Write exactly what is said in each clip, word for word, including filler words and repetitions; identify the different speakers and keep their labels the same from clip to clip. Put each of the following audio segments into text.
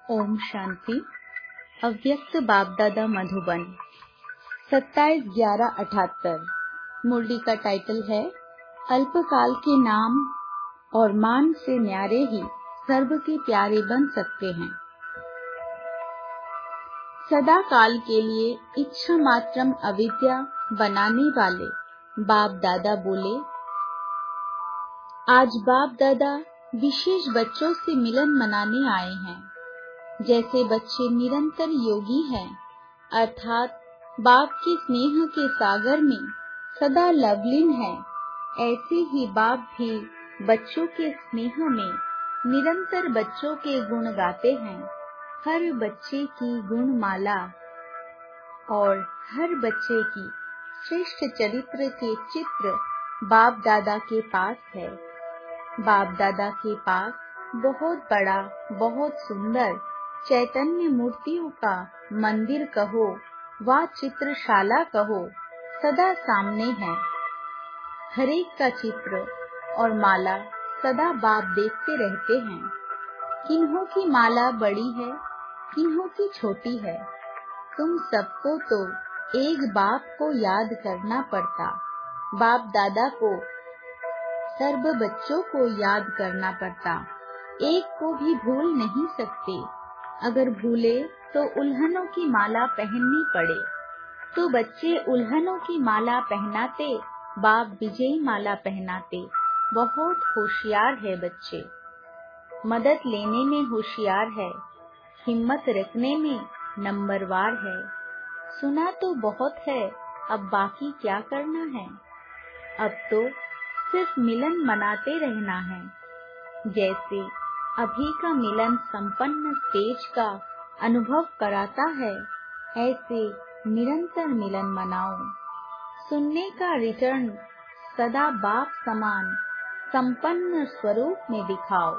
Speaker 1: ओम शांति। अव्यक्त बाप दादा मधुबन सत्ताईस ग्यारह अठहत्तर। मुरली का टाइटल है अल्पकाल के नाम और मान से न्यारे ही सर्व के प्यारे बन सकते हैं। सदा काल के लिए इच्छा मात्रम अविद्या बनाने वाले बाप दादा बोले, आज बाप दादा विशेष बच्चों से मिलन मनाने आए हैं। जैसे बच्चे निरंतर योगी हैं, अर्थात बाप के स्नेह के सागर में सदा लवलीन हैं, ऐसे ही बाप भी बच्चों के स्नेह में निरंतर बच्चों के गुण गाते हैं। हर बच्चे की गुणमाला और हर बच्चे की श्रेष्ठ चरित्र के चित्र बाप दादा के पास है। बाप दादा के पास बहुत बड़ा, बहुत सुंदर चैतन्य मूर्तियों का मंदिर कहो व चित्रशाला कहो, सदा सामने है। हरेक का चित्र और माला सदा बाप देखते रहते हैं। किन्हों की माला बड़ी है, किन्हों की छोटी है। तुम सबको तो एक बाप को याद करना पड़ता। बाप दादा को सर्व बच्चों को याद करना पड़ता। एक को भी भूल नहीं सकते। अगर भूले तो उल्हनों की माला पहननी पड़े, तो बच्चे उल्हनों की माला पहनाते, बाप विजयी माला पहनाते। बहुत होशियार है बच्चे, मदद लेने में होशियार है, हिम्मत रखने में नंबरवार है। सुना तो बहुत है, अब बाकी क्या करना है। अब तो सिर्फ मिलन मनाते रहना है। जैसे अभी का मिलन संपन्न स्टेज का अनुभव कराता है, ऐसे निरंतर मिलन मनाओ। सुनने का रिटर्न सदा बाप समान संपन्न स्वरूप में दिखाओ।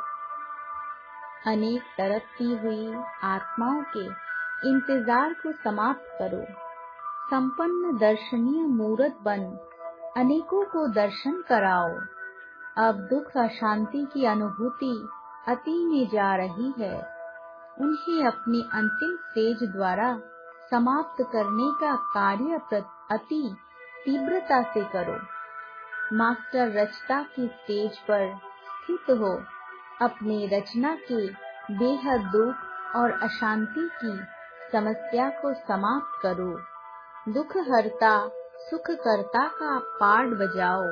Speaker 1: अनेक तरफती हुई आत्माओं के इंतजार को समाप्त करो। संपन्न दर्शनीय मूर्त बन अनेकों को दर्शन कराओ। अब दुख अशांति की अनुभूति अति में जा रही है, उन्हें अपनी अंतिम स्टेज द्वारा समाप्त करने का कार्य अति तीव्रता से करो। मास्टर रचना की स्टेज पर स्थित हो, अपनी रचना के बेहद दुख और अशांति की समस्या को समाप्त करो। दुख हरता सुख करता का पाठ बजाओ।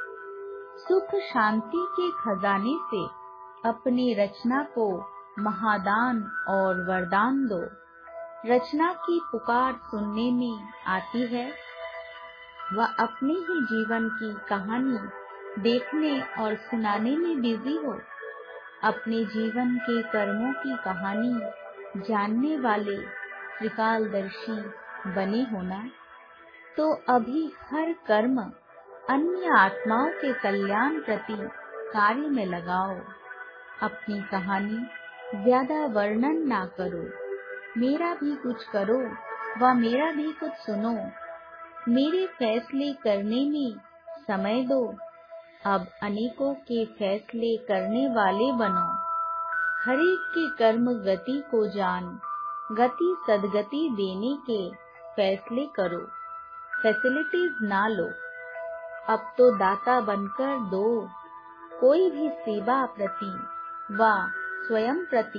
Speaker 1: सुख शांति के खजाने से अपनी रचना को महादान और वरदान दो। रचना की पुकार सुनने में आती है, वह अपने ही जीवन की कहानी देखने और सुनाने में बिजी हो। अपने जीवन के कर्मों की कहानी जानने वाले त्रिकालदर्शी बने होना, तो अभी हर कर्म अन्य आत्माओं के कल्याण प्रति कार्य में लगाओ। अपनी कहानी ज्यादा वर्णन ना करो। मेरा भी कुछ करो व मेरा भी कुछ सुनो। मेरे फैसले करने में समय दो। अब अनेकों के फैसले करने वाले बनो। हरेक के कर्म गति को जान, गति सदगति देने के फैसले करो। फैसिलिटीज ना लो। अब तो दाता बनकर दो। कोई भी सेवा प्रति व स्वयं प्रति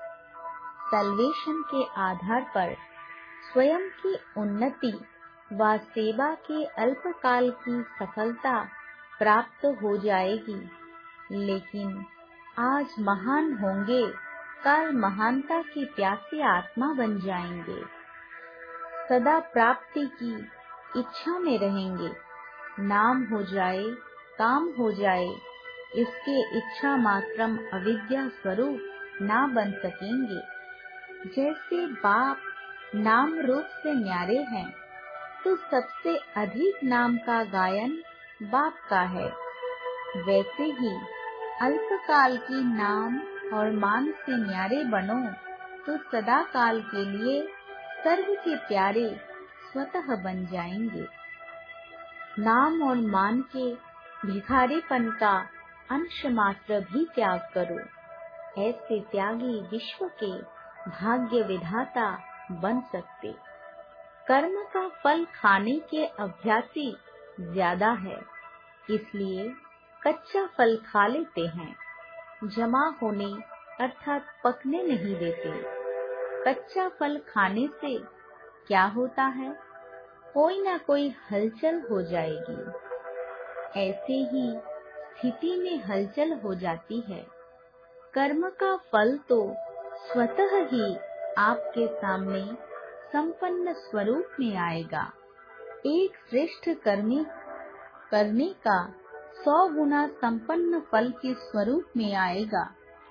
Speaker 1: सल्वेशन के आधार पर स्वयं की उन्नति व सेवा के अल्पकाल की सफलता प्राप्त हो जाएगी। लेकिन आज महान होंगे, कल महानता की प्यासी आत्मा बन जाएंगे। सदा प्राप्ति की इच्छा में रहेंगे। नाम हो जाए, काम हो जाए, इसके इच्छा मात्रम अविद्या स्वरूप ना बन सकेंगे। जैसे बाप नाम रूप से न्यारे हैं, तो सबसे अधिक नाम का गायन बाप का है। वैसे ही अल्पकाल के नाम और मान से न्यारे बनो, तो सदा काल के लिए सर्व के प्यारे स्वतः बन जाएंगे। नाम और मान के भिखारीपन का अंश मात्र भी त्याग करो। ऐसे त्यागी विश्व के भाग्य विधाता बन सकते। कर्म का फल खाने के अभ्यासी ज्यादा है, इसलिए कच्चा फल खा लेते हैं, जमा होने अर्थात पकने नहीं देते। कच्चा फल खाने से क्या होता है? कोई ना कोई हलचल हो जाएगी। ऐसे ही स्थिति में हलचल हो जाती है। कर्म का फल तो स्वतः ही आपके सामने संपन्न स्वरूप में आएगा। एक श्रेष्ठ कर्मी करने का सौ गुना संपन्न फल के स्वरूप में आएगा।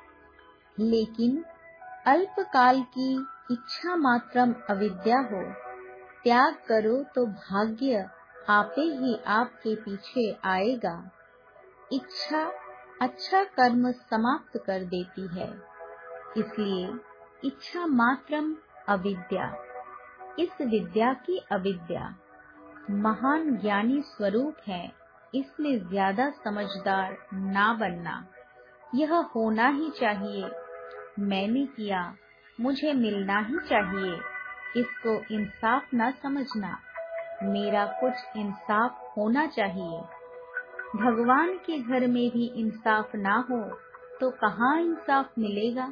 Speaker 1: लेकिन अल्पकाल की इच्छा मात्रम अविद्या हो, त्याग करो तो भाग्य आपे ही आपके पीछे आएगा। इच्छा अच्छा कर्म समाप्त कर देती है, इसलिए इच्छा मात्रम अविद्या। इस विद्या की अविद्या महान ज्ञानी स्वरूप है, इसमें ज्यादा समझदार ना बनना। यह होना ही चाहिए, मैंने किया, मुझे मिलना ही चाहिए, इसको इंसाफ ना समझना। मेरा कुछ इंसाफ होना चाहिए। भगवान के घर में भी इंसाफ ना हो तो कहाँ इंसाफ मिलेगा?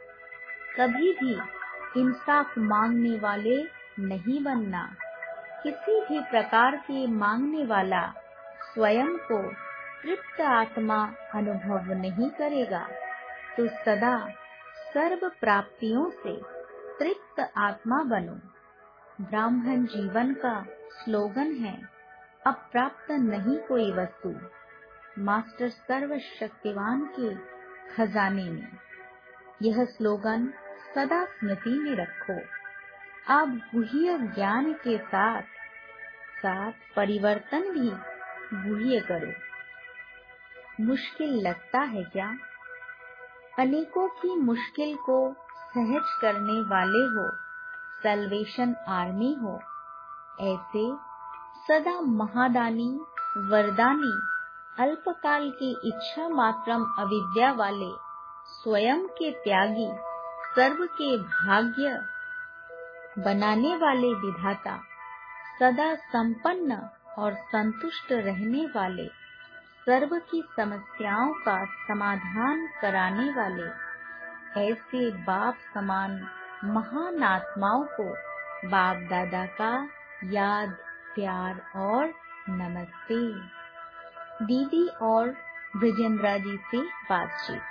Speaker 1: कभी भी इंसाफ मांगने वाले नहीं बनना। किसी भी प्रकार के मांगने वाला स्वयं को तृप्त आत्मा अनुभव नहीं करेगा, तो सदा सर्व प्राप्तियों से तृप्त आत्मा बनो। ब्राह्मण जीवन का स्लोगन है, अप्राप्त नहीं कोई वस्तु। मास्टर सर्वशक्तिवान के खजाने में यह स्लोगन सदा स्मृति में रखो। आप गुह्य ज्ञान के साथ साथ परिवर्तन भी गुह्य करो। मुश्किल लगता है क्या? अनेकों की मुश्किल को सहज करने वाले हो, सल्वेशन आर्मी हो। ऐसे सदा महादानी वरदानी अल्पकाल की इच्छा मात्रम अविद्या वाले स्वयं के त्यागी, सर्व के भाग्य बनाने वाले विधाता, सदा संपन्न और संतुष्ट रहने वाले, सर्व की समस्याओं का समाधान कराने वाले, ऐसे बाप समान महान आत्माओं को बाप दादा का याद, प्यार और नमस्ते। दीदी और ब्रिजेंद्रा जी से बातचीत।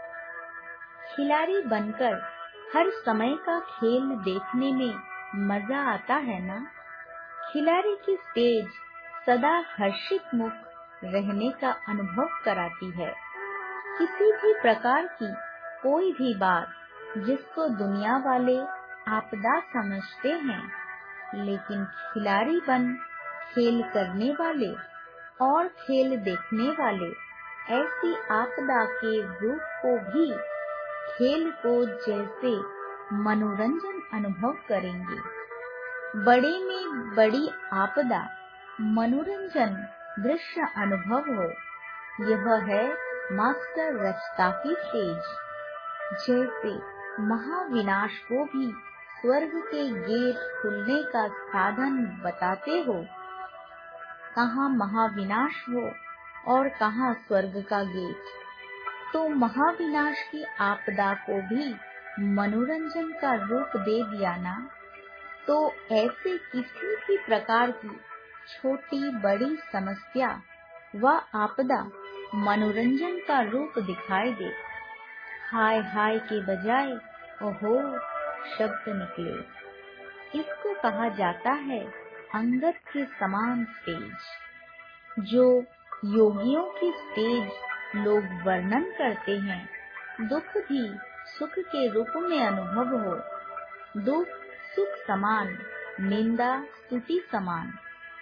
Speaker 1: खिलाड़ी बनकर हर समय का खेल देखने में मजा आता है ना? खिलाड़ी की स्टेज सदा हर्षित मुख रहने का अनुभव कराती है। किसी भी प्रकार की कोई भी बात जिसको दुनिया वाले आपदा समझते हैं, लेकिन खिलाड़ी बन खेल करने वाले और खेल देखने वाले ऐसी आपदा के रूप को भी खेल को जैसे मनोरंजन अनुभव करेंगे। बड़े में बड़ी आपदा मनोरंजन दृश्य अनुभव हो, यह है मास्टर रचता की तेज। जैसे महाविनाश को भी स्वर्ग के गेट खुलने का साधन बताते हो, कहाँ महाविनाश हो और कहाँ स्वर्ग का गेट, तो महाविनाश की आपदा को भी मनोरंजन का रूप दे दिया ना। तो ऐसे किसी भी प्रकार की छोटी बड़ी समस्या व आपदा मनोरंजन का रूप दिखाई दे, हाय हाय के बजाय ओहो शब्द निकले, इसको कहा जाता है अंगद के समान स्टेज। जो योगियों की स्टेज लोग वर्णन करते हैं, दुख भी सुख के रूप में अनुभव हो, दुख सुख समान, निंदा स्तुति समान।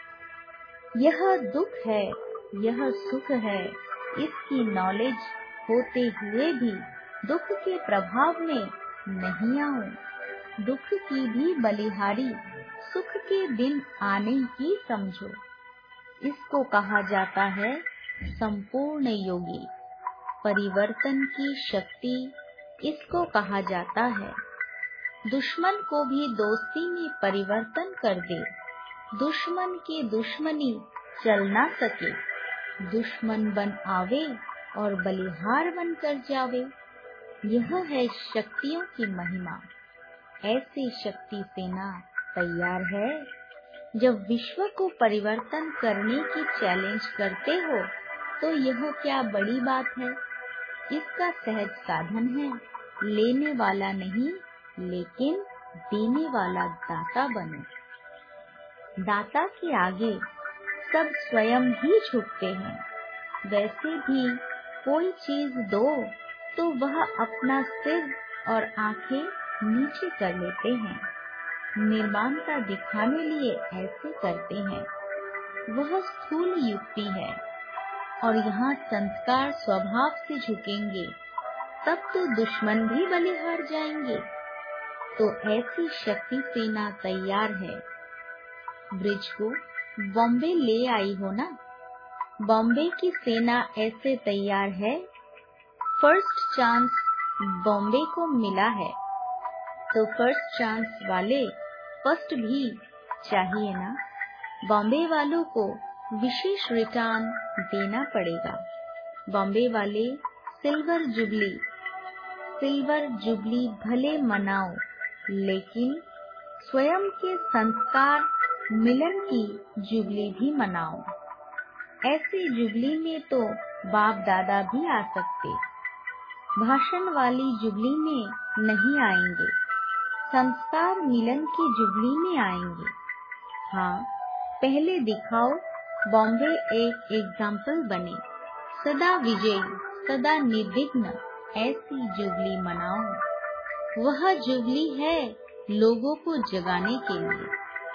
Speaker 1: यह दुख है, यह सुख है, इसकी नॉलेज होते हुए भी दुख के प्रभाव में नहीं आओ। दुख की भी बलिहारी सुख के दिन आने की समझो। इसको कहा जाता है संपूर्ण योगी। परिवर्तन की शक्ति इसको कहा जाता है। दुश्मन को भी दोस्ती में परिवर्तन कर दे, दुश्मन के दुश्मनी चल ना सके, दुश्मन बन आवे और बलिहार बन कर जावे। यह है शक्तियों की महिमा। ऐसी शक्ति सेना तैयार है। जब विश्व को परिवर्तन करने की चैलेंज करते हो तो यह क्या बड़ी बात है। इसका सहज साधन है, लेने वाला नहीं लेकिन देने वाला दाता बनो। दाता के आगे सब स्वयं ही झुकते हैं। वैसे भी कोई चीज दो तो वह अपना सिर और आंखें नीचे कर लेते हैं। निर्माणता दिखाने लिए ऐसे करते हैं। वह स्थूल युक्ति है और यहाँ संस्कार स्वभाव से झुकेंगे तब तो दुश्मन भी बलिहार जाएंगे। तो ऐसी शक्ति सेना तैयार है। ब्रिज को बॉम्बे ले आई हो ना। बॉम्बे की सेना ऐसे तैयार है। फर्स्ट चांस बॉम्बे को मिला है तो फर्स्ट चांस वाले फर्स्ट भी चाहिए ना। बॉम्बे वालों को विशेष रिटर्न देना पड़ेगा। बॉम्बे वाले सिल्वर जुबली सिल्वर जुबली भले मनाओ लेकिन स्वयं के संस्कार मिलन की जुबली भी मनाओ। ऐसी जुबली में तो बाप दादा भी आ सकते, भाषण वाली जुबली में नहीं आएंगे, संस्कार मिलन की जुबली में आएंगे। हाँ, पहले दिखाओ बॉम्बे एक एग्जाम्पल बने। सदा विजयी सदा निर्विघ्न ऐसी जुबली मनाओ। वह जुबली है लोगों को जगाने के लिए।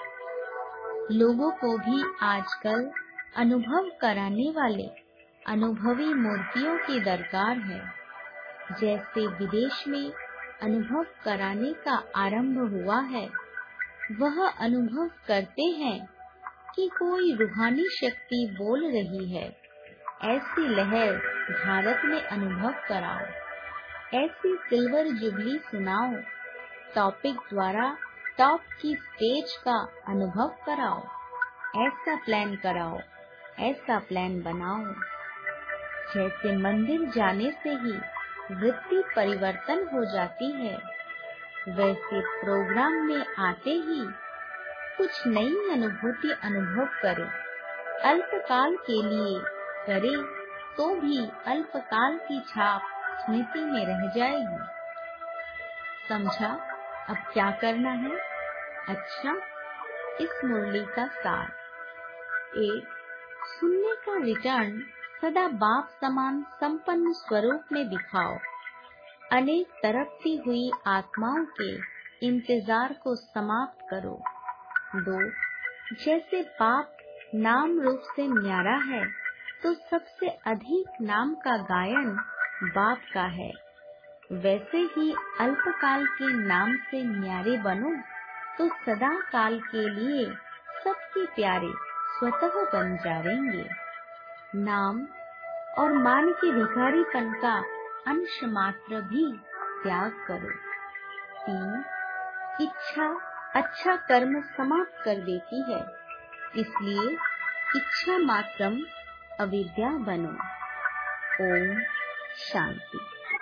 Speaker 1: लोगों को भी आजकल अनुभव कराने वाले अनुभवी मूर्तियों की दरकार है। जैसे विदेश में अनुभव कराने का आरंभ हुआ है, वह अनुभव करते हैं कि कोई रूहानी शक्ति बोल रही है। ऐसी लहर भारत में अनुभव कराओ। ऐसी सिल्वर जुबली सुनाओ। टॉपिक द्वारा टॉप की स्टेज का अनुभव कराओ। ऐसा प्लान कराओ, ऐसा प्लान बनाओ। जैसे मंदिर जाने से ही वृत्ति परिवर्तन हो जाती है, वैसे प्रोग्राम में आते ही कुछ नई अनुभूति अनुभव करें। अल्पकाल के लिए करे तो भी अल्पकाल की छाप स्मृति में रह जाएगी। समझा अब क्या करना है? अच्छा, इस मुरली का सार। एक, सुनने का रिटर्न सदा बाप समान संपन्न स्वरूप में दिखाओ। अनेक तड़पती हुई आत्माओं के इंतजार को समाप्त करो। दो, जैसे बाप नाम रूप से न्यारा है तो सबसे अधिक नाम का गायन बाप का है। वैसे ही अल्पकाल के नाम से न्यारे बनो तो सदा काल के लिए सबके प्यारे स्वतः बन जाएंगे। नाम और मान के भिखारीपन का अंश मात्र भी त्याग करो। तीन, इच्छा अच्छा कर्म समाप्त कर देती है, इसलिए इच्छा मात्रम अविद्या बनो। ओम शांति।